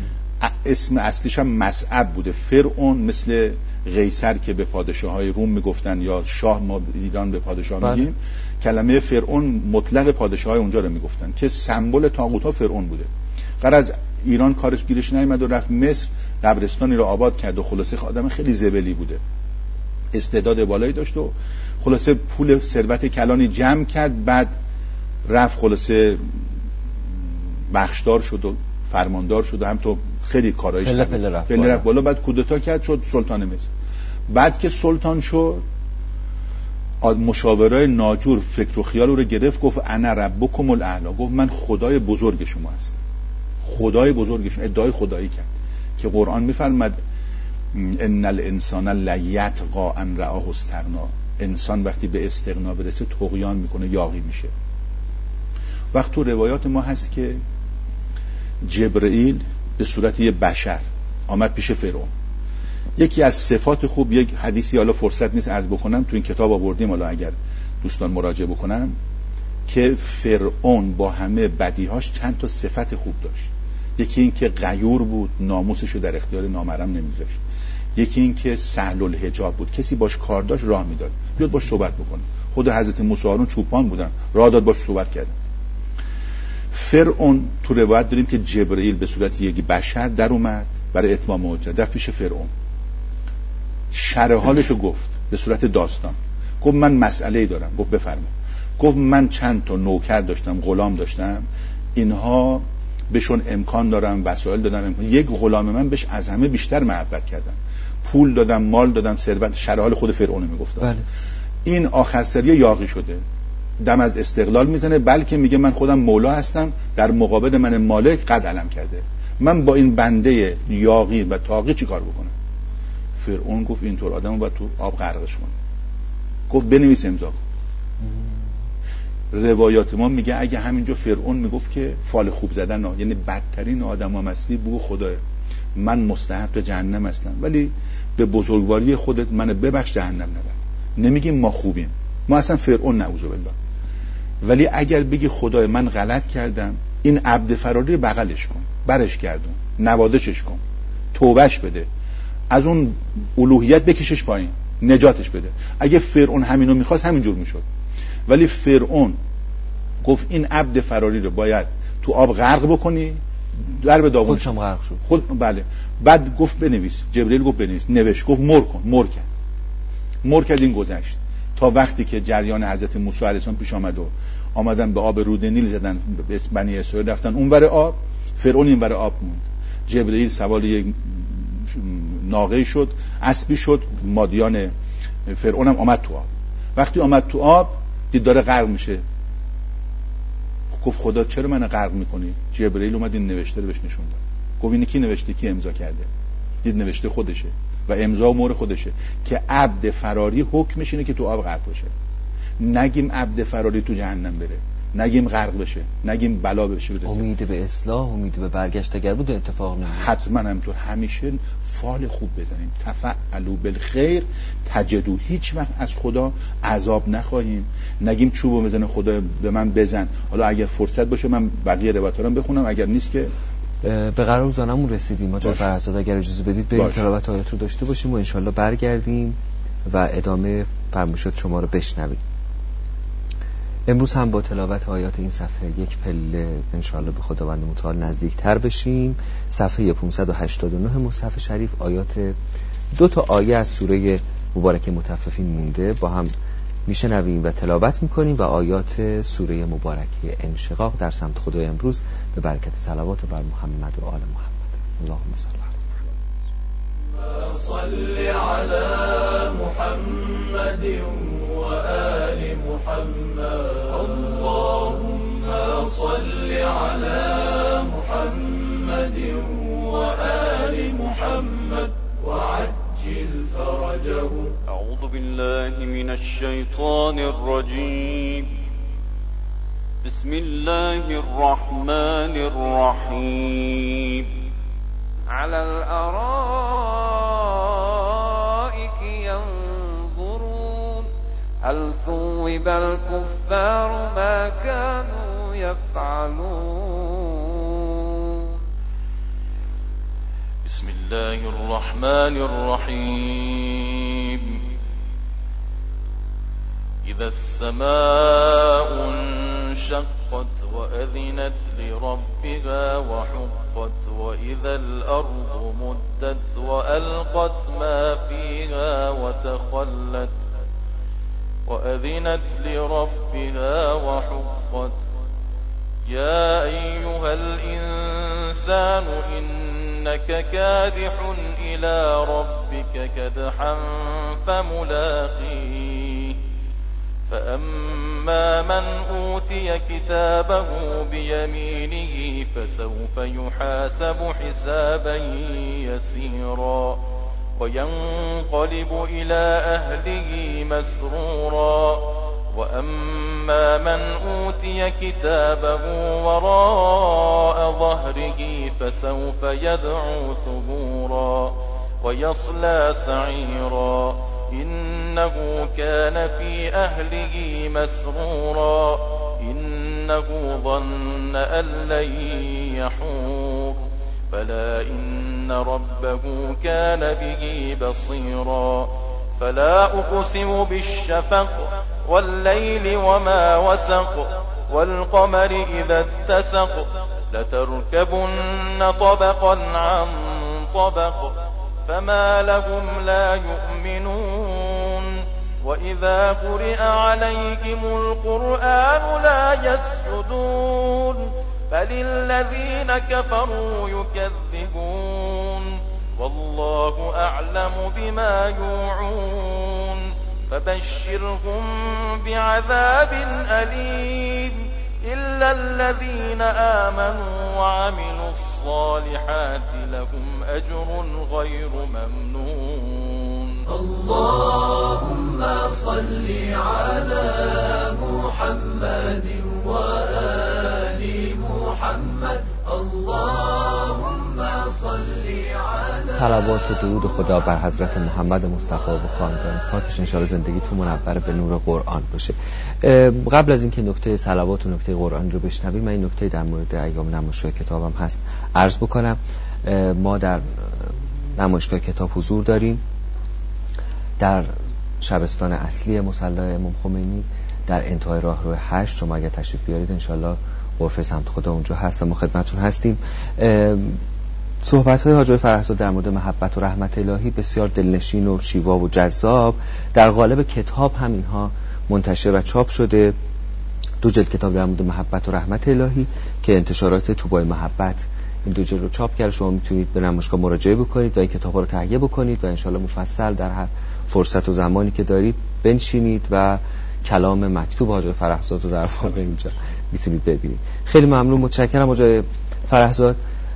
اسم اصلیش هم مسعب بوده. فرعون مثل قیصر که به پادشاه‌های روم میگفتن یا شاه، ما ایران به پادشاه میگیم، کلمه فرعون مطلق پادشاه‌های اونجا رو میگفتن که سمبل طاغوت‌ها فرعون بوده. غرض ایران کارش گیرش نیامد و رفت مصر، قبرستانی رو آباد کرد و خلاصه آدم خیلی زبلی بوده، استعداد بالایی داشت و خلاصه پول ثروت کلانی جمع کرد. بعد رفت خلاصه بخشدار شد و فرماندار شد و هم تو خیلی کارایش پله رفت بالا. بعد کودتا کرد، شد سلطان مصر. بعد که سلطان شد، مشاورای ناجور فکر و خیال رو گرفت، گفت انا ربکم الاعلی، گفت من خدای بزرگ شما هستم. خدای بزرگ شما، ادعای خدایی کرد که قرآن میفرماد ان الانسان لیطغی ان رآه استغنا، انسان وقتی به استغنا برسه طغیان میکنه، یاغی میشه. وقت تو روایات ما هست که جبرئیل به صورت یه بشر آمد پیش فرعون. یکی از صفات خوب، یک حدیثی حالا فرصت نیست عرض بکنم، تو این کتاب آوردیم، حالا اگر دوستان مراجعه بکنم، که فرعون با همه بدیهاش چند تا صفت خوب داشت. یکی این که غیور بود، ناموسشو در اختیار نامحرم نمیذاشت. یکی این که سهل الحجاب بود، کسی باش کار داشت راه میداد، بیاد باش صحبت بکنه. خود حضرت موسی هارون چوپان بودن، راه داد باش صحبت کردن. فرعون تو روایت داریم که جبرئیل به صورت یک بشر در اومد برای اتمام حجت، در پیش فرعون شرح حالشو گفت به صورت داستان. گفت من مسئله‌ای دارم. گفت بفرما. گفت من چند تا نوکر داشتم، غلام داشتم، اینها بهشون امکان دارم، وسایل دادم، امکان. یک غلام من بهش از همه بیشتر محبت کردم، پول دادم، مال دادم، ثروت. شرح حال خود فرعون میگفتم. بله. این آخر سری یاغی شده، دم از استقلال میزنه، بلکه میگه من خودم مولا هستم، در مقابل من مالک قد علم کرده، من با این بنده یاغی و طاغی چی کار بکنم؟ فرعون گفت اینطور آدمو باید تو آب غرقش کنه. گفت بنویس امضا کن. روایات ما میگه اگه همینجا فرعون میگفت که فال خوب زدن ها، یعنی بدترین آدم ها مستی، بگو خدای من مستحق جهنم هستم، ولی به بزرگواری خودت منو ببخش جهنم نبر. نمیگیم ما خوبیم، ما اصلا فرعون نعوذ بالله، ولی اگر بگی خدای من غلط کردم، این عبد فراری بغلش کن، برش گردون، نوازشش کن، توبهش بده، از اون الوهیت بکشش پایین، نجاتش بده. اگه فرعون همینو میخواست همینجور میشد، ولی فرعون گفت این عبد فراری رو باید تو آب غرق بکنی، در به داغون خودشم غرق شد. بله. بعد گفت بنویس، جبرئیل گفت بنویس، نوشت، گفت مر کرد. این گذشت تا وقتی که جریان حضرت موسی علیه السلام پیش آمد و آمدن به آب رود نیل زدن، بنی اسرائیل رفتن اونور آب، فرعون اینور آب موند. جبرئیل سوار یک ناقه شد، اسبی شد، مادیان فرعون هم آمد تو آب. وقتی آمد تو آب دید داره غرق میشه، گفت خدا چرا منو غرق میکنی؟ جبرئیل اومد این نوشته رو بهش نشون داد. گفت این کی نوشته، کی امضا کرده؟ دید نوشته خودشه و امضا و مهر خودشه که عبد فراری حکمش اینه که تو آب غرق بشه. نگیم عبد فراری تو جهنم بره، نگیم غرق بشه، نگیم بلا بشه برسه. امید به اصلاح، امید به برگشت اگر بود اتفاق نمیفته. حتما همینطور. همیشه فال خوب بزنیم، تفعلوا بالخیر تجدوا. هیچ وقت از خدا عذاب نخواهیم. نگیم چوبو بزنه خدا به من بزن، حالا اگر فرصت باشه من بقیه روایت‌ها رو بخونم، اگر نیست که به قرار روزانمون رسیدیم. ما فرزاد اگر اجازه بدید بریم تلاوت آیات رو داشته باشیم و انشالله برگردیم و ادامه فرمایشات شما رو بشنویم. امروز هم با تلاوت آیات این صفحه یک پله انشالله به خداوند متعال نزدیک تر بشیم. صفحه 589 مصحف شریف، آیات 2 تا آیه از سوره مبارکه مطففین مونده، با هم میشنویم و تلاوت میکنیم و آیات سوره مبارکه انشقاق در سمت خدای امروز به برکت صلوات بر محمد و آل محمد. اللهم صل علی محمد و آل محمد. اللهم صل علی محمد و آل محمد وعجل فرجه. أعوذ بالله من الشيطان الرجيم. بسم الله الرحمن الرحيم. على الأرائك ينظرون هل ثوب الكفار ما كانوا يفعلون. بسم الله الرحمن الرحيم. إذا السماء انشقت وأذنت لربها وحقت وإذا الأرض مدت وألقت ما فيها وتخلت وأذنت لربها وحقت. يا أيها الإنسان إنك كادح إلى ربك كدحا فملاقيه. فأما من أوتي كتابه بيمينه فسوف يحاسب حسابا يسيرا وينقلب إلى أهله مسرورا. وأما من أوتي كتابه وراء ظهره فسوف يدعو ثبورا ويصلى سعيرا إنه كان في أهله مسرورا إنه ظن أن لن يحور بلى إن ربه كان به بصيرا. فلا أقسم بالشفق والليل وما وسق والقمر إذا اتسق لتركبن طبقا عن طبق فما لهم لا يؤمنون. وإذا قرئ عليهم القرآن لا يسجدون بل الذين كفروا يكذبون والله أعلم بما يوعون. فبشرهم بعذاب أليم إلا الذين آمنوا وعملوا الصالحات لهم أجر غير ممنون. اللهم صل على محمد وآل محمد. اللهم صل على. صلوات و درود خدا بر حضرت محمد مصطفی و خاندان پاکش، انشاءالله زندگیتون منور به نور قرآن باشه. قبل از اینکه نکته صلوات و نکته قرآن رو بشنویم، من این نکته در مورد ایام نمایشگاه کتابم هست عرض بکنم. ما در نمایشگاه کتاب حضور داریم در شبستان اصلی مصلی امام خمینی در انتهای راهرو 8. شما اگر تشریف بیارید انشاءالله غرفه سمت خدا اونجا هست و ما خدمتتون هستیم. صحبت‌های حاج فرهزاد در مورد محبت و رحمت الهی بسیار دلنشین و شیوا و جذاب، در قالب کتاب هم اینها منتشر و چاپ شده. 2 جلد کتاب در مورد محبت و رحمت الهی که انتشارات توبای محبت این 2 جلد رو چاپ کرده. شما میتونید به نمایشگاه مراجعه بکنید و این کتاب‌ها رو تهیه بکنید و انشالله مفصل در هر فرصت و زمانی که دارید بنشینید و کلام مکتوب حاج فرهزاد رو در واقع اینجا میتونید ببینید. خیلی ممنون، متشکرم حاج فرهزاد.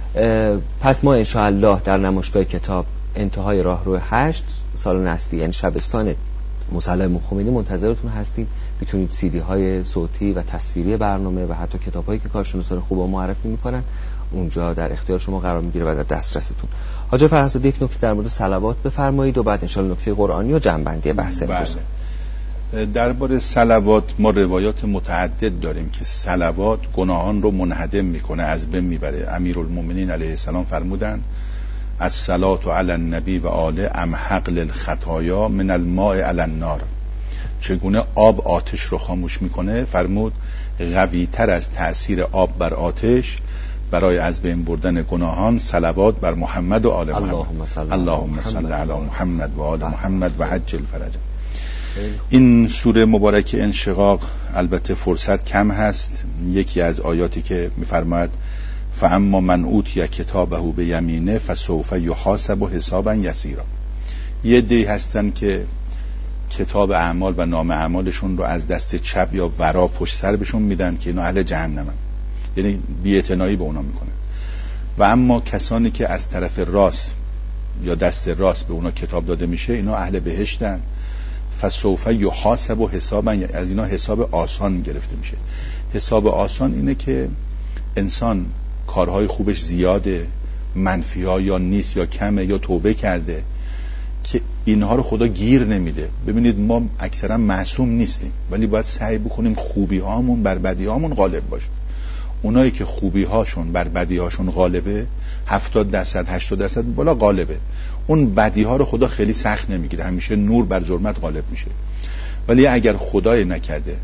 پس ما انشاءالله در نمایشگاه کتاب انتهای راهرو 8 سالن اصلی یعنی شبستان مصلی امام خمینی منتظرتون هستیم. میتونید CD های صوتی و تصویری برنامه و حتی کتاب‌هایی که کارشناسان خوب معرفی میکنن اونجا در اختیار شما قرار میگیره و در دسترستون. حاج فرهزاد یک نکته در مورد صلوات بفرمایید و بعد انشاءالله نکته قرآنی و جنبندی بحث امروز. درباره صلوات ما روایات متعدد داریم که صلوات گناهان رو منهدم میکنه، از بین میبره. امیرالمومنین علیه السلام فرمودن الصلاة علی النبی و آله امحق للخطایا من الماء علی النار. چگونه آب آتش رو خاموش میکنه؟ فرمود قوی‌تر از تأثیر آب بر آتش برای از بین بردن گناهان صلوات بر محمد و آل محمد. اللهم صل علی محمد و آل محمد و عجل فرجهم. این سوره مبارک انشقاق البته فرصت کم هست. یکی از آیاتی که می‌فرماید فاما من اوتی کتابه به یمینه فسوف یحاسب حسابا یسیرا. یه عده‌ای هستن که کتاب اعمال و نام اعمالشون رو از دست چپ یا ورا پشت سر بهشون میدن که اینا اهل جهنمن، یعنی بی‌اعتنایی به اونا میکنن. و اما کسانی که از طرف راست یا دست راست به اونا کتاب داده میشه اینا اهل بهشتن. فسوف یحاسب حسابا، از اینا حساب آسان گرفته میشه. حساب آسان اینه که انسان کارهای خوبش زیاده، منفی‌ها یا نیست یا کمه یا توبه کرده که اینها رو خدا گیر نمیده. ببینید ما اکثرا معصوم نیستیم ولی باید سعی بکنیم خوبی هامون بر بدی هامون غالب باشه. اونایی که خوبی هاشون بر بدی هاشون غالبه 70% 80% بالا غالبه. اون بدی ها رو خدا خیلی سخت نمیگیره، همیشه نور بر ظلمت غالب میشه. ولی اگر خدای نکرده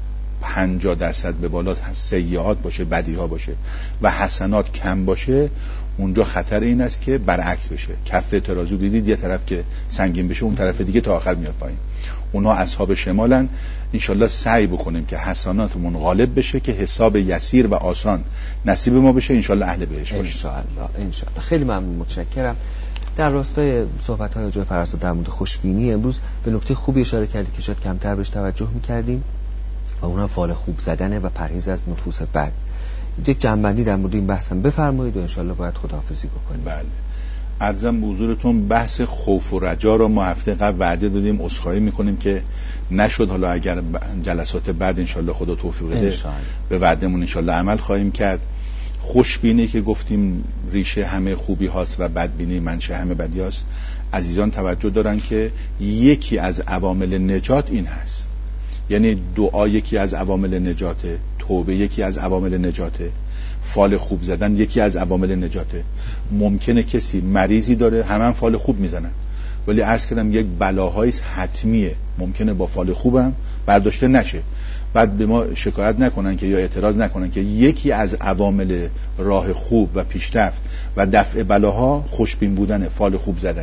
50% به بالا سیئات باشه، بدی ها باشه و حسنات کم باشه، اونجا خطر این است که برعکس بشه. کف ترازو دیدید یه طرف که سنگین بشه اون طرف دیگه تا آخر میاد پایین. اونها اصحاب شمالن. انشالله سعی بکنیم که حسناتمون غالب بشه که حساب یسیر و آسان نصیب ما بشه. انشالله اهل بهش باشیم انشالله. خیلی ممنون، متشکرم. در راستای صحبت‌های حاج فرهزاد در مورد خوشبینی امروز به نکته خوبی اشاره کردید که شاید کمتر بهش توجه می‌کردیم و اونها فال خوب زدنه و پرهیز از نفوس بد. یک جنبندی در مورد این بحثم بفرمایید و انشالله باید خداحافظی بکنیم. بله، عرضم به حضورتون بحث خوف و رجا رو ما هفته قبل وعده دادیم، عذرخواهی میکنیم که نشد. حالا اگر جلسات بعد انشالله خدا توفیق بده به وعدمون انشالله عمل خواهیم کرد. خوشبینی که گفتیم ریشه همه خوبی هاست و بدبینی منشأ همه بدی هاست. عزیزان توجه دارن که یکی از عوامل نجات این هست، یعنی دعا یکی از عوامل نجاته، توبه یکی از عوامل نجاته، فال خوب زدن یکی از عوامل نجاته. ممکنه کسی مریضی داره همه فال خوب میزنن ولی عرض کردم یک بلاهایی حتمیه، ممکنه با فال خوبم برداشته نشه. بعد به ما شکایت نکنن که یا اعتراض نکنن که یکی از عوامل راه خوب و پیشرفت و دفع بلاها خوشبین بودنه، فال خوب زدنه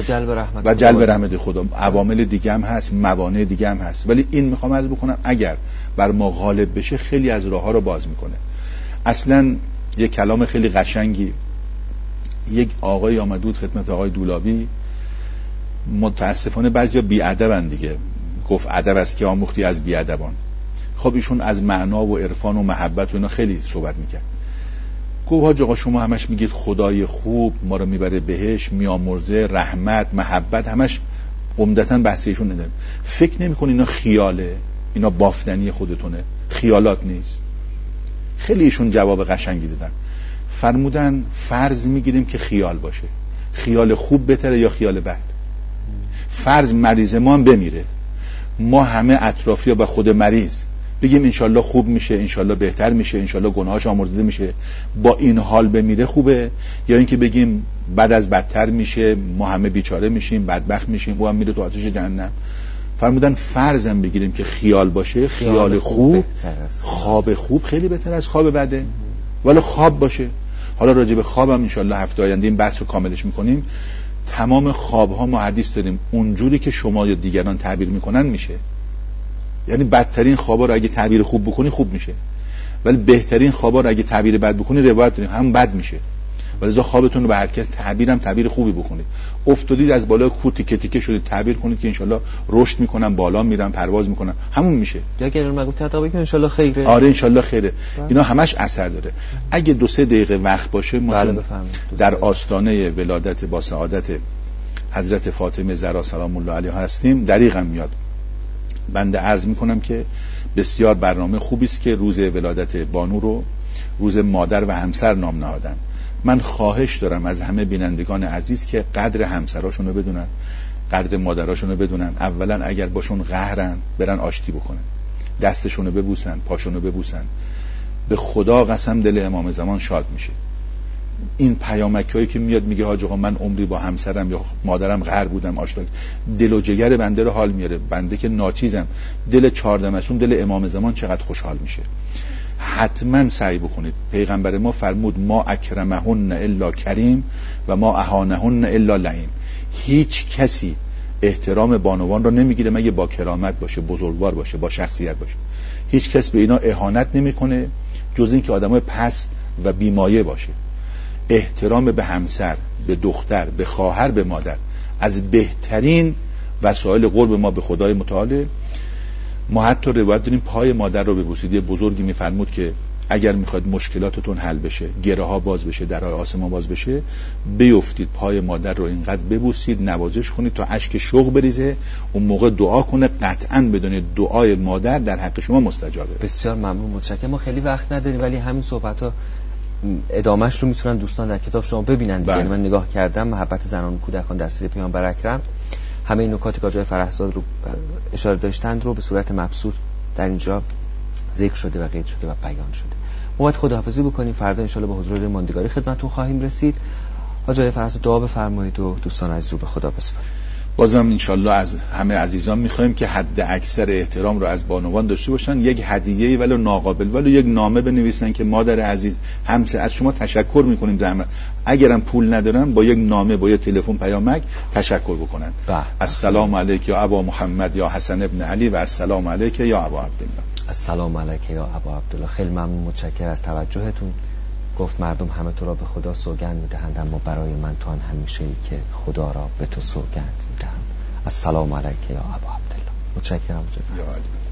و جلب رحمت خدا. عوامل دیگه هم هست، موانع دیگه هم هست، ولی این میخوام عرض بکنم اگر بر ما غالب بشه خیلی از راهها رو باز میکنه. اصلا یک کلام خیلی قشنگی یک آقای آمد بود خدمت آقای دولابی، متاسفانه بعضیا بی‌ادبن دیگه، گفت ادب است که آموختی از بی‌ادبان. خب ایشون از معنا و عرفان و محبت و اینا خیلی صحبت میکرد. گفت حاج آقا شما همش میگید خدای خوب ما رو میبره بهش، میامرزه، رحمت، محبت، همش عمدتاً بحث ایشون نداریم. فکر نمی‌کنی اینا خیاله، اینا بافتنی خودتونه، خیالات نیست؟ خیلی ایشون جواب قشنگی دادن. فرمودن فرض میگیریم که خیال باشه، خیال خوب بهتره یا خیال بد؟ فرض مریض ما هم بمیره، ما همه اطرافیا و خود مریض بگیم انشالله خوب میشه، انشالله بهتر میشه، انشالله گناهاش آمرزیده میشه، با این حال بمیره خوبه؟ یا اینکه بگیم بعد از بدتر میشه، ما همه بیچاره میشیم، بدبخت میشیم، او هم میره تو آتش جهنم؟ فرمودن فرضم بگیریم که خیال باشه، خیال خوب، خواب خوب خیلی بهتر از خواب بده. ولی خواب باشه. حالا راجع به خوابم ان شاءالله هفته آینده این بحث رو کاملش میکنیم. تمام خوابها ما حدیث داریم اونجوری که شما یا دیگران تعبیر میکنن میشه. یعنی بدترین خوابا رو اگه تعبیر خوب بکنی خوب میشه، ولی بهترین خوابا رو اگه تعبیر بد بکنی روایت داریم هم بد میشه. ولذا خوابتون رو به هر کس تعبیر خوبی بکنید. افتادید از بالای کوه تیکه تیکه شدید، تعبیر کنید که انشالله رشد میکنم، بالا میرم، پرواز میکنم، همون میشه. یا اگر مگو تطابق کنید انشالله خیره. آره انشالله خیره. اینا همش اثر داره. اگه 2-3 دقیقه وقت باشه ما در آستانه ولادت با سعادت حضرت فاطمه زهرا سلام الله علیها هستیم. دریغم میاد بنده عرض میکنم که بسیار برنامه خوبی است که روز ولادت بانو رو روز مادر و همسر نام نهادن. من خواهش دارم از همه بینندگان عزیز که قدر همسراشون رو بدونن، قدر مادراشون رو بدونن. اولا اگر باشون قهرن برن آشتی بکنن، دستشون رو ببوسن، پاشون رو ببوسن. به خدا قسم دل امام زمان شاد میشه. این پیامکایی که میاد میگه حاج آقا من عمری با همسرم یا مادرم قهر بودم، آشنا، دل و جگر بنده رو حال میاره. بنده که ناچیزم، دل 14 مسون دل امام زمان چقدر خوشحال میشه. حتما سعی بکنید. پیغمبر ما فرمود ما اکرمهن الا کریم و ما اهانهن الا لعین. هیچ کسی احترام بانوان رو نمیگیره مگه با کرامت باشه، بزرگوار باشه، با شخصیت باشه. هیچ کس به اینا اهانت نمیکنه جز این که آدمای پست و بیمایه باشه. احترام به همسر، به دختر، به خواهر، به مادر از بهترین وسایل قرب ما به خدای متعال. ما حتی روایت داریم پای مادر رو ببوسید. یه بزرگی میفرمود که اگر میخواید مشکلاتتون حل بشه، گره ها باز بشه، درهای آسمان باز بشه، بیفتید پای مادر رو اینقدر ببوسید، نوازش کنید تا اشک شوق بریزه، اون موقع دعا کنه. قطعاً بدونید دعای مادر در حق شما مستجابه. بسیار ممنون، متشکرم. ما خیلی وقت نداریم ولی همین صحبت‌ها ادامهش رو میتونن دوستان در کتاب شما ببینن. یعنی من نگاه کردم محبت زنان و کودکان در سیر پیامبر اکرم، همه این نکاتی که آقای فرهزاد رو اشاره داشتند رو به صورت مبسوط در اینجا ذکر شده و قید شده و بیان شده. ما باید خداحافظی بکنیم. فردا ان شاءالله به حضور ماندگاری خدمتتون خواهیم رسید. آقای فرهزاد دعا بفرمایید و دوستان عزیز رو به خدا بسپارید. بازم انشالله از همه عزیزان میخوایم که حد اکثر احترام رو از بانوان داشته باشن. یک هدیه‌ای ولو ناقابل ولو یک نامه بنویسن که مادر عزیز همسر از شما تشکر میکنیم، زحمت اگرم پول ندارن با یک نامه با یک تلفن پیامک تشکر بکنن. السلام علیک یا ابا محمد یا حسن ابن علی و السلام علیک یا ابا عبدالله. السلام علیک یا ابا عبدالله. خیلی ممنون، متشکرم از توجهتون. گفت مردم همه تو را به خدا سوگند میدهند اما برای من تو آن همیشه ای که خدا را به تو سوگند میدهم. السلام علیک یا ابا عبدالله. متشکرم.